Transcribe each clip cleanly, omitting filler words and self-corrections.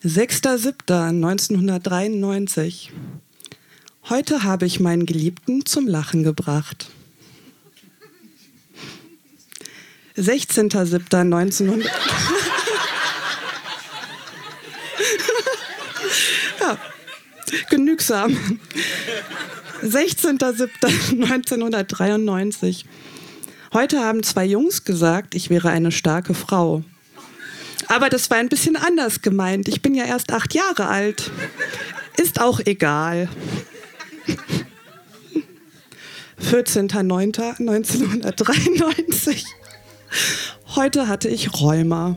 6.7.1993. Heute habe ich meinen Geliebten zum Lachen gebracht. 16.7.1900. Ja, genügsam. 16.07.1993. Heute haben 2 Jungs gesagt, ich wäre eine starke Frau. Aber das war ein bisschen anders gemeint. Ich bin ja erst 8 Jahre alt. Ist auch egal. 14.09.1993. Heute hatte ich Rheuma.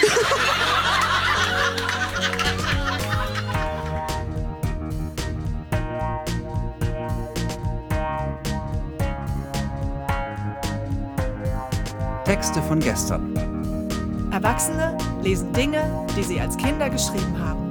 Texte von gestern. Erwachsene lesen Dinge, die sie als Kinder geschrieben haben.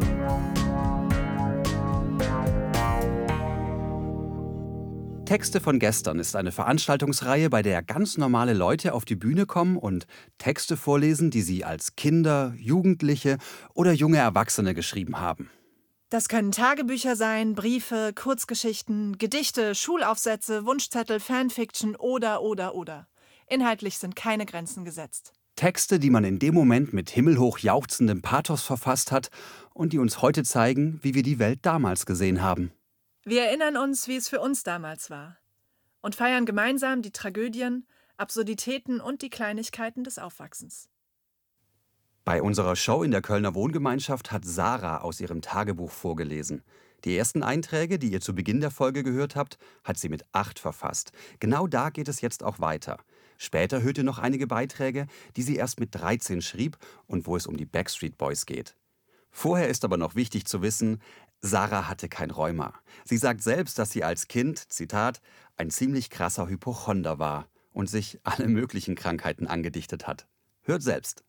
Texte von gestern ist eine Veranstaltungsreihe, bei der ganz normale Leute auf die Bühne kommen und Texte vorlesen, die sie als Kinder, Jugendliche oder junge Erwachsene geschrieben haben. Das können Tagebücher sein, Briefe, Kurzgeschichten, Gedichte, Schulaufsätze, Wunschzettel, Fanfiction oder. Inhaltlich sind keine Grenzen gesetzt. Texte, die man in dem Moment mit himmelhoch jauchzendem Pathos verfasst hat und die uns heute zeigen, wie wir die Welt damals gesehen haben. Wir erinnern uns, wie es für uns damals war und feiern gemeinsam die Tragödien, Absurditäten und die Kleinigkeiten des Aufwachsens. Bei unserer Show in der Kölner Wohngemeinschaft hat Sarah aus ihrem Tagebuch vorgelesen. Die ersten Einträge, die ihr zu Beginn der Folge gehört habt, hat sie mit 8 verfasst. Genau da geht es jetzt auch weiter. Später hört ihr noch einige Beiträge, die sie erst mit 13 schrieb und wo es um die Backstreet Boys geht. Vorher ist aber noch wichtig zu wissen, Sarah hatte kein Rheuma. Sie sagt selbst, dass sie als Kind, Zitat, ein ziemlich krasser Hypochonder war und sich alle möglichen Krankheiten angedichtet hat. Hört selbst.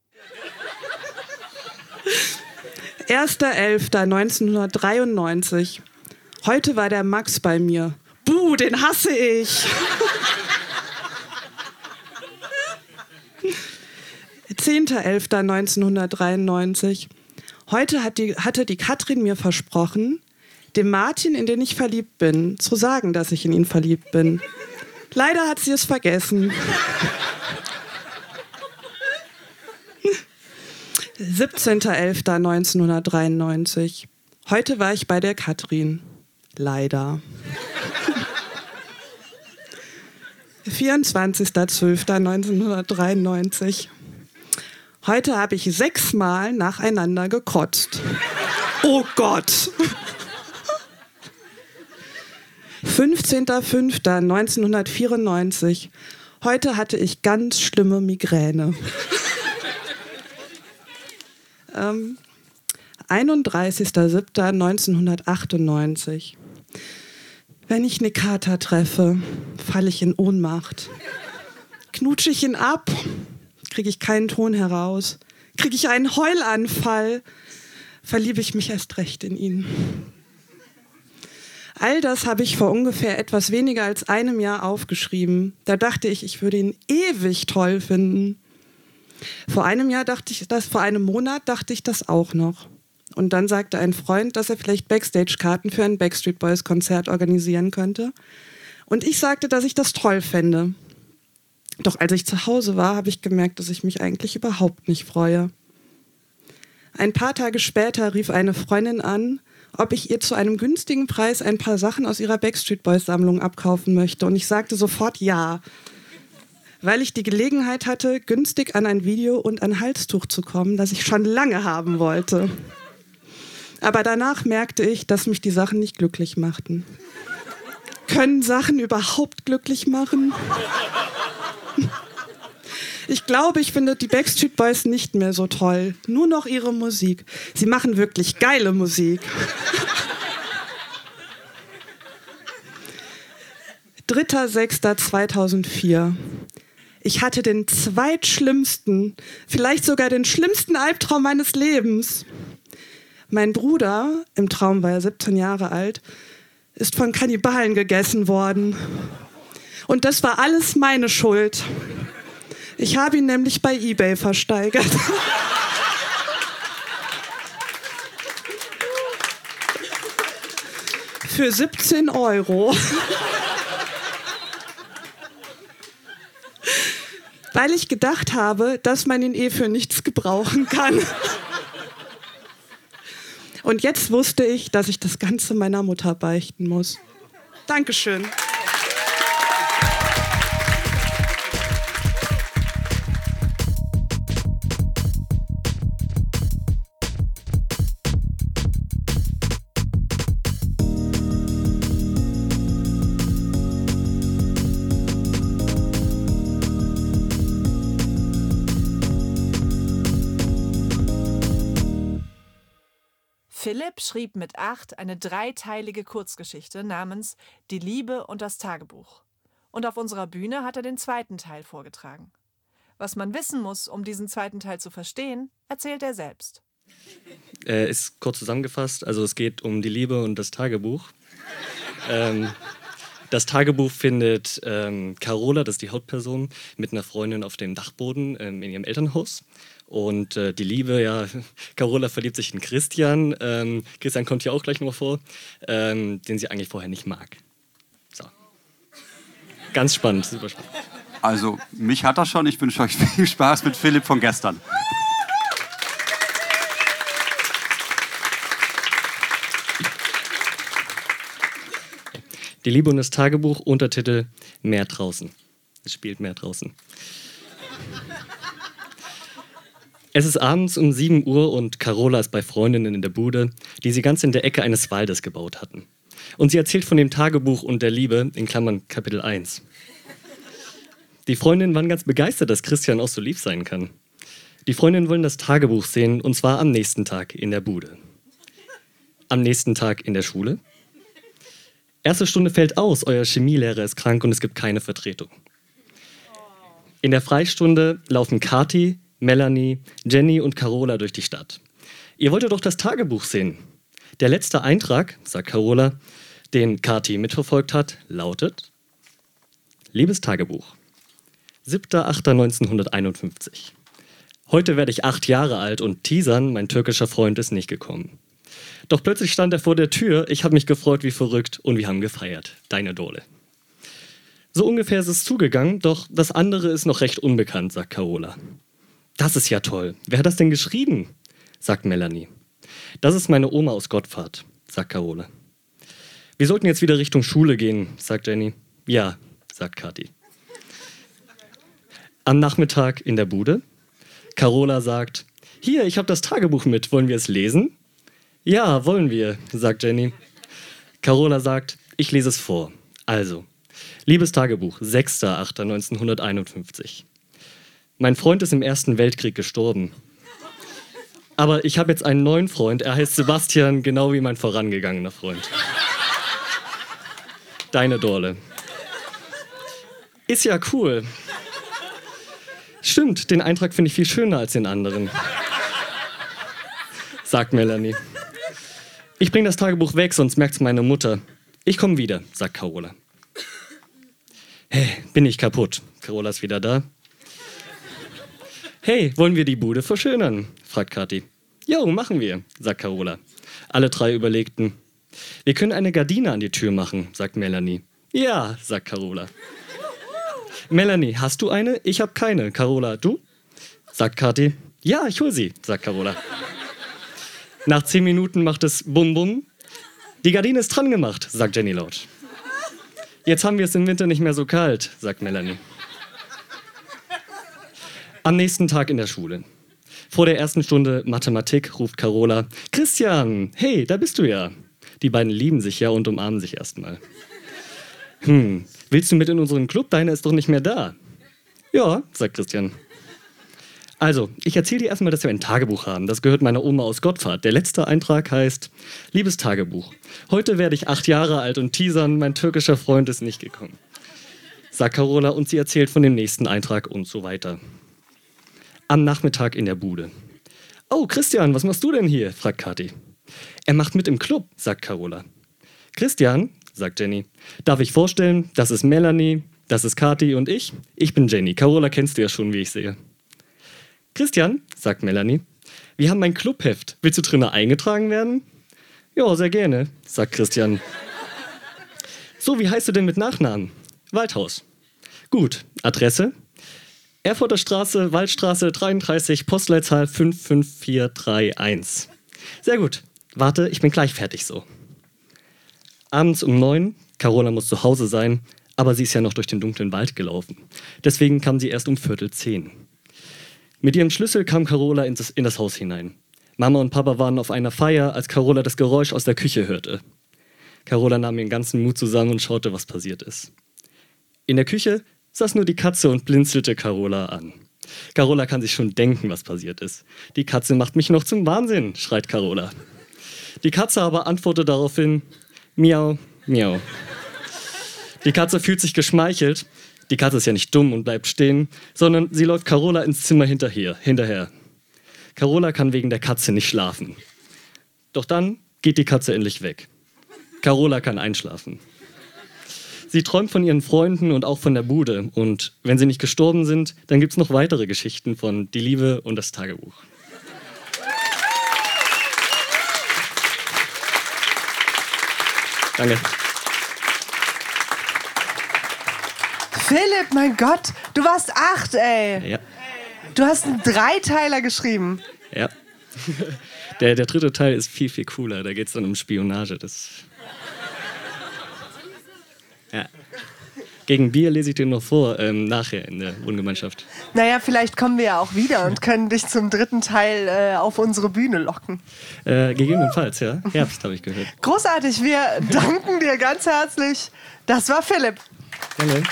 1.11.1993. Heute war der Max bei mir. Buh, den hasse ich. 10.11.1993. Heute hatte die Katrin mir versprochen, dem Martin, in den ich verliebt bin, zu sagen, dass ich in ihn verliebt bin. Leider hat sie es vergessen. 17.11.1993. Heute war ich bei der Katrin. Leider. 24.12.1993. Heute habe ich 6 Mal nacheinander gekotzt. Oh Gott! 15.05.1994. Heute hatte ich ganz schlimme Migräne. 31.07.1998. Wenn ich eine Kater treffe, falle ich in Ohnmacht. Knutsche ich ihn ab, kriege ich keinen Ton heraus. Kriege ich einen Heulanfall, verliebe ich mich erst recht in ihn. All das habe ich vor ungefähr etwas weniger als einem Jahr aufgeschrieben. Da dachte ich, ich würde ihn ewig toll finden. Vor einem Monat dachte ich das auch noch. Und dann sagte ein Freund, dass er vielleicht Backstage-Karten für ein Backstreet Boys-Konzert organisieren könnte. Und ich sagte, dass ich das toll fände. Doch als ich zu Hause war, habe ich gemerkt, dass ich mich eigentlich überhaupt nicht freue. Ein paar Tage später rief eine Freundin an, ob ich ihr zu einem günstigen Preis ein paar Sachen aus ihrer Backstreet Boys-Sammlung abkaufen möchte. Und ich sagte sofort ja, weil ich die Gelegenheit hatte, günstig an ein Video und ein Halstuch zu kommen, das ich schon lange haben wollte. Aber danach merkte ich, dass mich die Sachen nicht glücklich machten. Können Sachen überhaupt glücklich machen? Ich glaube, ich finde die Backstreet Boys nicht mehr so toll. Nur noch ihre Musik. Sie machen wirklich geile Musik. 3.6.2004. Ich hatte den zweitschlimmsten, vielleicht sogar den schlimmsten Albtraum meines Lebens. Mein Bruder, im Traum war er 17 Jahre alt, ist von Kannibalen gegessen worden. Und das war alles meine Schuld. Ich habe ihn nämlich bei eBay versteigert. Für 17 €. Weil ich gedacht habe, dass man ihn für nichts gebrauchen kann. Und jetzt wusste ich, dass ich das Ganze meiner Mutter beichten muss. Dankeschön. Philipp schrieb mit 8 eine 3-teilige Kurzgeschichte namens Die Liebe und das Tagebuch. Und auf unserer Bühne hat er den 2. Teil vorgetragen. Was man wissen muss, um diesen 2. Teil zu verstehen, erzählt er selbst. Ist kurz zusammengefasst, also es geht um die Liebe und das Tagebuch. Das Tagebuch findet Carola, das ist die Hauptperson, mit einer Freundin auf dem Dachboden in ihrem Elternhaus. Und die Liebe, ja, Carola verliebt sich in Christian. Christian kommt hier auch gleich noch vor, den sie eigentlich vorher nicht mag. So. Ganz spannend, super spannend. Also, mich hat er schon. Ich wünsche euch viel Spaß mit Philipp von gestern. Die Liebe und das Tagebuch, Untertitel Mehr draußen. Es spielt mehr draußen. Es ist abends um 7 Uhr und Carola ist bei Freundinnen in der Bude, die sie ganz in der Ecke eines Waldes gebaut hatten. Und sie erzählt von dem Tagebuch und der Liebe, in Klammern Kapitel 1. Die Freundinnen waren ganz begeistert, dass Christian auch so lieb sein kann. Die Freundinnen wollen das Tagebuch sehen, und zwar am nächsten Tag in der Bude. Am nächsten Tag in der Schule. Erste Stunde fällt aus, euer Chemielehrer ist krank und es gibt keine Vertretung. In der Freistunde laufen Kathi, Melanie, Jenny und Carola durch die Stadt. Ihr wolltet doch das Tagebuch sehen. Der letzte Eintrag, sagt Carola, den Kathi mitverfolgt hat, lautet: Liebes Tagebuch, 7.8.1951. Heute werde ich 8 Jahre alt und Tisan, mein türkischer Freund, ist nicht gekommen. Doch plötzlich stand er vor der Tür, ich habe mich gefreut wie verrückt und wir haben gefeiert. Deine Dole. So ungefähr ist es zugegangen, doch das andere ist noch recht unbekannt, sagt Carola. Das ist ja toll. Wer hat das denn geschrieben? Sagt Melanie. Das ist meine Oma aus Gottfahrt, sagt Carola. Wir sollten jetzt wieder Richtung Schule gehen, sagt Jenny. Ja, sagt Kathi. Am Nachmittag in der Bude. Carola sagt, hier, ich habe das Tagebuch mit, wollen wir es lesen? Ja, wollen wir, sagt Jenny. Carola sagt, ich lese es vor. Also, liebes Tagebuch, 6.8.1951. Mein Freund ist im Ersten Weltkrieg gestorben. Aber ich habe jetzt einen neuen Freund, er heißt Sebastian, genau wie mein vorangegangener Freund. Deine Dorle. Ist ja cool. Stimmt, den Eintrag finde ich viel schöner als den anderen, sagt Melanie. Ich bringe das Tagebuch weg, sonst merkt's meine Mutter. Ich komme wieder, sagt Carola. Hey, bin ich kaputt? Carola ist wieder da. Hey, wollen wir die Bude verschönern? Fragt Kathi. Jo, machen wir, sagt Carola. Alle 3 überlegten. Wir können eine Gardine an die Tür machen, sagt Melanie. Ja, sagt Carola. Melanie, hast du eine? Ich habe keine. Carola, du? Sagt Kathi. Ja, ich hol sie, sagt Carola. Nach 10 Minuten macht es Bum Bum. Die Gardine ist dran gemacht, sagt Jenny laut. Jetzt haben wir es im Winter nicht mehr so kalt, sagt Melanie. Am nächsten Tag in der Schule. Vor der ersten Stunde Mathematik ruft Carola, Christian, hey, da bist du ja. Die beiden lieben sich ja und umarmen sich erstmal. Willst du mit in unseren Club? Deine ist doch nicht mehr da. Ja, sagt Christian. Also, ich erzähle dir erstmal, dass wir ein Tagebuch haben. Das gehört meiner Oma aus Gottfahrt. Der letzte Eintrag heißt, liebes Tagebuch, heute werde ich 8 Jahre alt und Tisan, mein türkischer Freund, ist nicht gekommen. Sagt Carola und sie erzählt von dem nächsten Eintrag und so weiter. Am Nachmittag in der Bude. Oh, Christian, was machst du denn hier? Fragt Kathi. Er macht mit im Club, sagt Carola. Christian, sagt Jenny, darf ich vorstellen, das ist Melanie, das ist Kathi und ich. Ich bin Jenny. Carola kennst du ja schon, wie ich sehe. Christian, sagt Melanie, wir haben ein Clubheft. Willst du drinnen eingetragen werden? Ja, sehr gerne, sagt Christian. So, wie heißt du denn mit Nachnamen? Waldhaus. Gut, Adresse? Erfurter Straße, Waldstraße 33, Postleitzahl 55431. Sehr gut. Warte, ich bin gleich fertig so. Abends um 9, Carola muss zu Hause sein, aber sie ist ja noch durch den dunklen Wald gelaufen. Deswegen kam sie erst um 9:45. Mit ihrem Schlüssel kam Carola in das Haus hinein. Mama und Papa waren auf einer Feier, als Carola das Geräusch aus der Küche hörte. Carola nahm ihren ganzen Mut zusammen und schaute, was passiert ist. In der Küche saß nur die Katze und blinzelte Carola an. Carola kann sich schon denken, was passiert ist. Die Katze macht mich noch zum Wahnsinn, schreit Carola. Die Katze aber antwortet daraufhin, miau, miau. Die Katze fühlt sich geschmeichelt. Die Katze ist ja nicht dumm und bleibt stehen, sondern sie läuft Carola ins Zimmer hinterher. Carola kann wegen der Katze nicht schlafen. Doch dann geht die Katze endlich weg. Carola kann einschlafen. Sie träumt von ihren Freunden und auch von der Bude. Und wenn sie nicht gestorben sind, dann gibt es noch weitere Geschichten von Die Liebe und das Tagebuch. Danke. Philipp, mein Gott, du warst 8, ey. Ja. Du hast einen Dreiteiler geschrieben. Ja. Der dritte Teil ist viel, viel cooler. Da geht es dann um Spionage. Ja. Gegen Bier lese ich dir noch vor, nachher in der Wohngemeinschaft. Naja, vielleicht kommen wir ja auch wieder und können dich zum dritten Teil auf unsere Bühne locken. Gegebenenfalls, ja. Herbst, habe ich gehört. Großartig, wir danken dir ganz herzlich. Das war Philipp. Danke.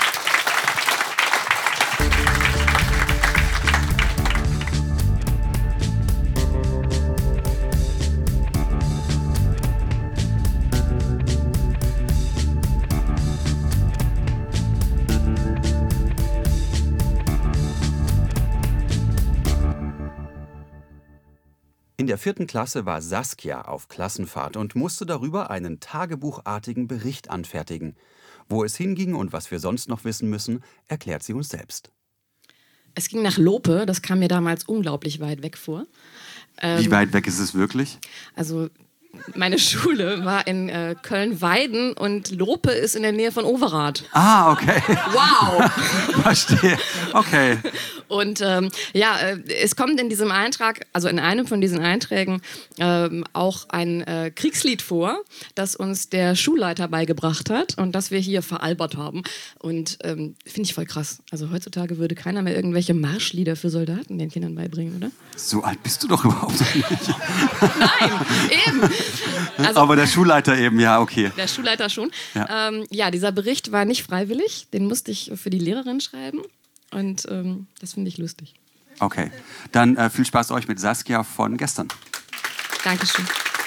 In der 4. Klasse war Saskia auf Klassenfahrt und musste darüber einen tagebuchartigen Bericht anfertigen. Wo es hinging und was wir sonst noch wissen müssen, erklärt sie uns selbst. Es ging nach Lope, das kam mir damals unglaublich weit weg vor. Wie weit weg ist es wirklich? Also meine Schule war in Köln-Weiden und Lope ist in der Nähe von Overath. Ah, okay. Wow! Verstehe. Okay. Und es kommt in diesem Eintrag, also in einem von diesen Einträgen, auch ein Kriegslied vor, das uns der Schulleiter beigebracht hat und das wir hier veralbert haben. Und finde ich voll krass. Also heutzutage würde keiner mehr irgendwelche Marschlieder für Soldaten den Kindern beibringen, oder? So alt bist du doch überhaupt nicht. Nein, eben. Also, aber der Schulleiter eben, ja, okay. Der Schulleiter schon. Ja. Dieser Bericht war nicht freiwillig. Den musste ich für die Lehrerin schreiben. Und das finde ich lustig. Okay, dann viel Spaß euch mit Saskia von gestern. Dankeschön.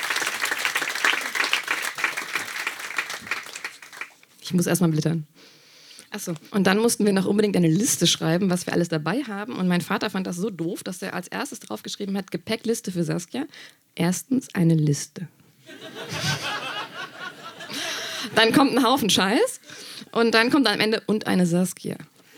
Ich muss erstmal blättern. Achso, und dann mussten wir noch unbedingt eine Liste schreiben, was wir alles dabei haben. Und mein Vater fand das so doof, dass er als erstes draufgeschrieben hat, Gepäckliste für Saskia. Erstens eine Liste. Dann kommt ein Haufen Scheiß und dann kommt am Ende und eine Saskia.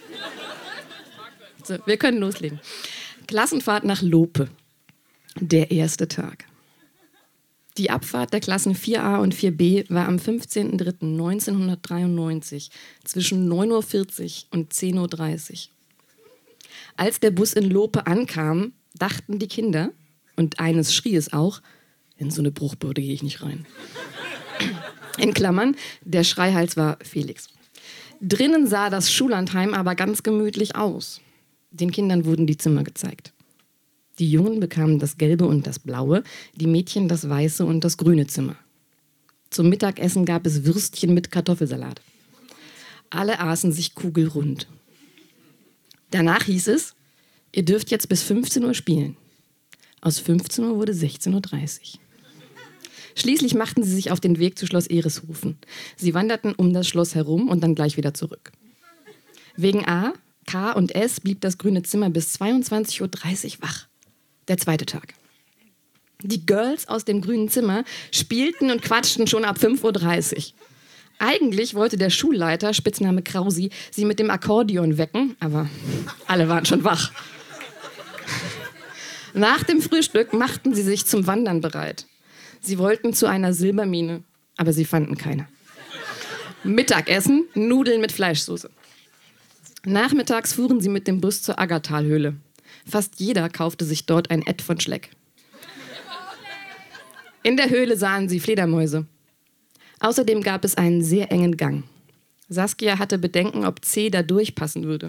So, wir können loslegen. Klassenfahrt nach Lope. Der erste Tag. Die Abfahrt der Klassen 4a und 4b war am 15.03.1993 zwischen 9:40 und 10:30 Uhr. Als der Bus in Lope ankam, dachten die Kinder, und eines schrie es auch, in so eine Bruchbude gehe ich nicht rein. In Klammern, der Schreihals war Felix. Drinnen sah das Schullandheim aber ganz gemütlich aus. Den Kindern wurden die Zimmer gezeigt. Die Jungen bekamen das gelbe und das blaue, die Mädchen das weiße und das grüne Zimmer. Zum Mittagessen gab es Würstchen mit Kartoffelsalat. Alle aßen sich kugelrund. Danach hieß es, ihr dürft jetzt bis 15 Uhr spielen. Aus 15 Uhr wurde 16:30 Uhr. Schließlich machten sie sich auf den Weg zu Schloss Ereshofen. Sie wanderten um das Schloss herum und dann gleich wieder zurück. Wegen A, K und S blieb das grüne Zimmer bis 22:30 Uhr wach. Der zweite Tag. Die Girls aus dem grünen Zimmer spielten und quatschten schon ab 5:30 Uhr. Eigentlich wollte der Schulleiter, Spitzname Krausi, sie mit dem Akkordeon wecken, aber alle waren schon wach. Nach dem Frühstück machten sie sich zum Wandern bereit. Sie wollten zu einer Silbermine, aber sie fanden keine. Mittagessen, Nudeln mit Fleischsoße. Nachmittags fuhren sie mit dem Bus zur Aggertalhöhle. Fast jeder kaufte sich dort ein Ett von Schleck. In der Höhle sahen sie Fledermäuse. Außerdem gab es einen sehr engen Gang. Saskia hatte Bedenken, ob C da durchpassen würde.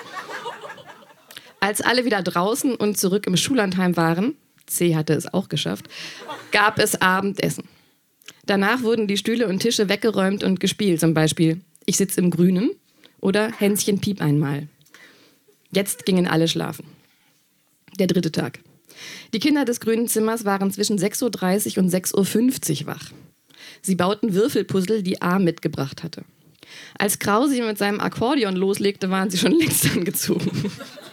Als alle wieder draußen und zurück im Schullandheim waren, C hatte es auch geschafft, gab es Abendessen. Danach wurden die Stühle und Tische weggeräumt und gespielt, zum Beispiel Ich sitz im Grünen oder Hänschen piep einmal. Jetzt gingen alle schlafen. Der 3. Tag. Die Kinder des grünen Zimmers waren zwischen 6.30 Uhr und 6.50 Uhr wach. Sie bauten Würfelpuzzle, die A mitgebracht hatte. Als Krausi mit seinem Akkordeon loslegte, waren sie schon längst angezogen.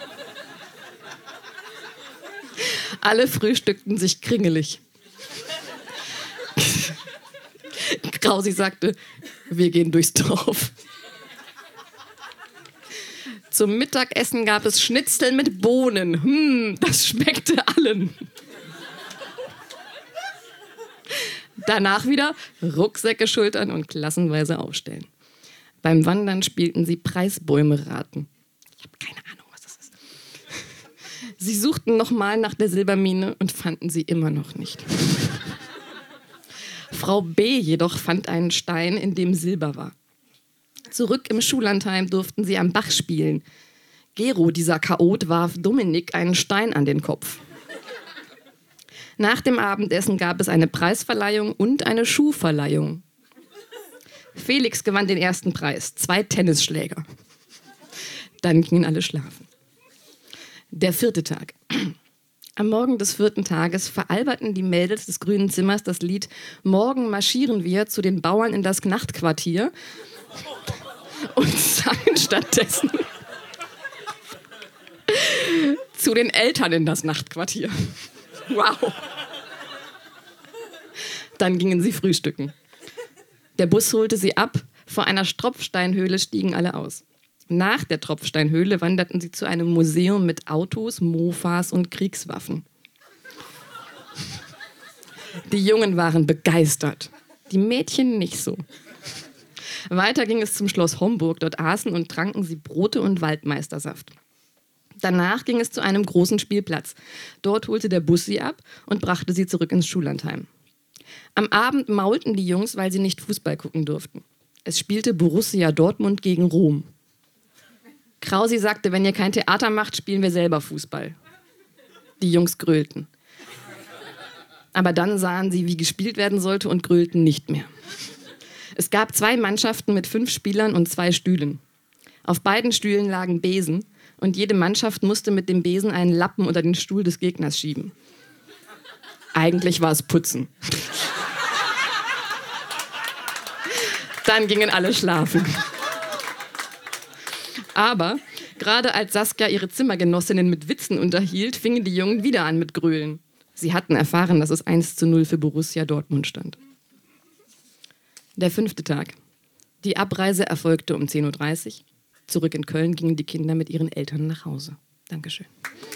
Alle frühstückten sich kringelig. Krausi sagte, wir gehen durchs Dorf. Zum Mittagessen gab es Schnitzel mit Bohnen. Das schmeckte allen. Danach wieder Rucksäcke schultern und klassenweise aufstellen. Beim Wandern spielten sie Preisbäume raten. Ich habe keine Ahnung, was das ist. Sie suchten nochmal nach der Silbermine und fanden sie immer noch nicht. Frau B. jedoch fand einen Stein, in dem Silber war. Zurück im Schullandheim durften sie am Bach spielen. Gero, dieser Chaot, warf Dominik einen Stein an den Kopf. Nach dem Abendessen gab es eine Preisverleihung und eine Schuhverleihung. Felix gewann den ersten Preis, 2 Tennisschläger. Dann gingen alle schlafen. Der 4. Tag. Am Morgen des 4. Tages veralberten die Mädels des grünen Zimmers das Lied Morgen marschieren wir zu den Bauern in das Nachtquartier und sangen stattdessen zu den Eltern in das Nachtquartier. Wow. Dann gingen sie frühstücken. Der Bus holte sie ab. Vor einer Tropfsteinhöhle stiegen alle aus. Nach der Tropfsteinhöhle wanderten sie zu einem Museum mit Autos, Mofas und Kriegswaffen. Die Jungen waren begeistert, die Mädchen nicht so. Weiter ging es zum Schloss Homburg. Dort aßen und tranken sie Brote und Waldmeistersaft. Danach ging es zu einem großen Spielplatz. Dort holte der Bus sie ab und brachte sie zurück ins Schullandheim. Am Abend maulten die Jungs, weil sie nicht Fußball gucken durften. Es spielte Borussia Dortmund gegen Rom. Krausi sagte, wenn ihr kein Theater macht, spielen wir selber Fußball. Die Jungs grölten. Aber dann sahen sie, wie gespielt werden sollte und grölten nicht mehr. Es gab 2 Mannschaften mit 5 Spielern und 2 Stühlen. Auf beiden Stühlen lagen Besen und jede Mannschaft musste mit dem Besen einen Lappen unter den Stuhl des Gegners schieben. Eigentlich war es Putzen. Dann gingen alle schlafen. Aber gerade als Saskia ihre Zimmergenossinnen mit Witzen unterhielt, fingen die Jungen wieder an mit Grölen. Sie hatten erfahren, dass es 1:0 für Borussia Dortmund stand. Der 5. Tag. Die Abreise erfolgte um 10.30 Uhr. Zurück in Köln gingen die Kinder mit ihren Eltern nach Hause. Dankeschön.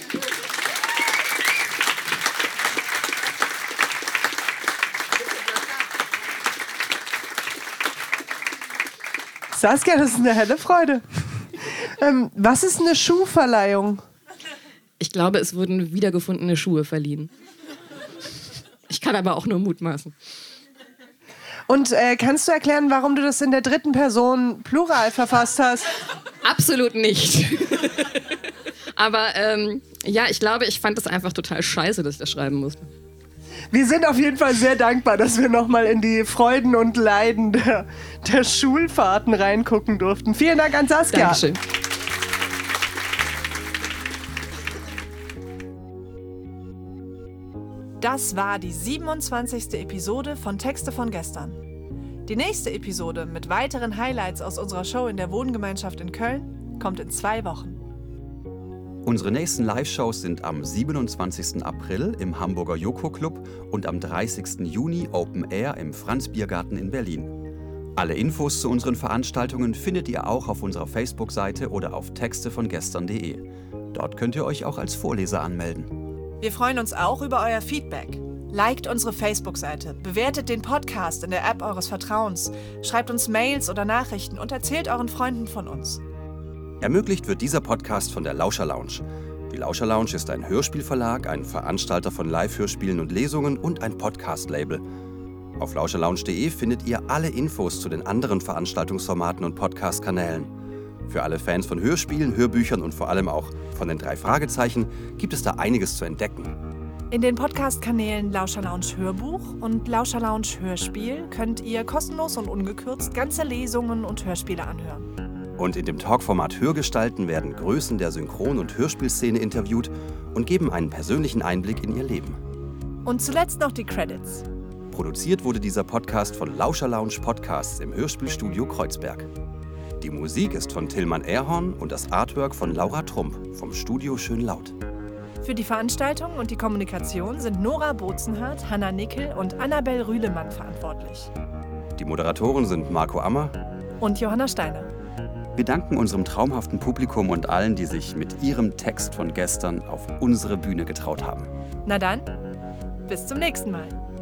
Saskia, das ist eine helle Freude. Was ist eine Schuhverleihung? Ich glaube, es wurden wiedergefundene Schuhe verliehen. Ich kann aber auch nur mutmaßen. Und kannst du erklären, warum du das in der 3. Person Plural verfasst hast? Absolut nicht. Aber ja, ich glaube, ich fand das einfach total scheiße, dass ich das schreiben musste. Wir sind auf jeden Fall sehr dankbar, dass wir nochmal in die Freuden und Leiden der Schulfahrten reingucken durften. Vielen Dank an Saskia. Dankeschön. Das war die 27. Episode von Texte von gestern. Die nächste Episode mit weiteren Highlights aus unserer Show in der Wohngemeinschaft in Köln kommt in 2 Wochen. Unsere nächsten Live-Shows sind am 27. April im Hamburger Joko Club und am 30. Juni Open Air im Franz-Biergarten in Berlin. Alle Infos zu unseren Veranstaltungen findet ihr auch auf unserer Facebook-Seite oder auf textevongestern.de. Dort könnt ihr euch auch als Vorleser anmelden. Wir freuen uns auch über euer Feedback. Liked unsere Facebook-Seite, bewertet den Podcast in der App eures Vertrauens, schreibt uns Mails oder Nachrichten und erzählt euren Freunden von uns. Ermöglicht wird dieser Podcast von der Lauscher Lounge. Die Lauscher Lounge ist ein Hörspielverlag, ein Veranstalter von Live-Hörspielen und Lesungen und ein Podcast-Label. Auf lauscherlounge.de findet ihr alle Infos zu den anderen Veranstaltungsformaten und Podcast-Kanälen. Für alle Fans von Hörspielen, Hörbüchern und vor allem auch von den 3 Fragezeichen gibt es da einiges zu entdecken. In den Podcast-Kanälen Lauscher Lounge Hörbuch und Lauscher Lounge Hörspiel könnt ihr kostenlos und ungekürzt ganze Lesungen und Hörspiele anhören. Und in dem Talkformat Hörgestalten werden Größen der Synchron- und Hörspielszene interviewt und geben einen persönlichen Einblick in ihr Leben. Und zuletzt noch die Credits. Produziert wurde dieser Podcast von Lauscher Lounge Podcasts im Hörspielstudio Kreuzberg. Die Musik ist von Tillmann Erhorn und das Artwork von Laura Trump vom Studio Schönlaut. Für die Veranstaltung und die Kommunikation sind Nora Bozenhardt, Hanna Nickel und Annabel Rühlemann verantwortlich. Die Moderatoren sind Marco Ammer und Johanna Steiner. Wir danken unserem traumhaften Publikum und allen, die sich mit ihrem Text von gestern auf unsere Bühne getraut haben. Na dann, bis zum nächsten Mal.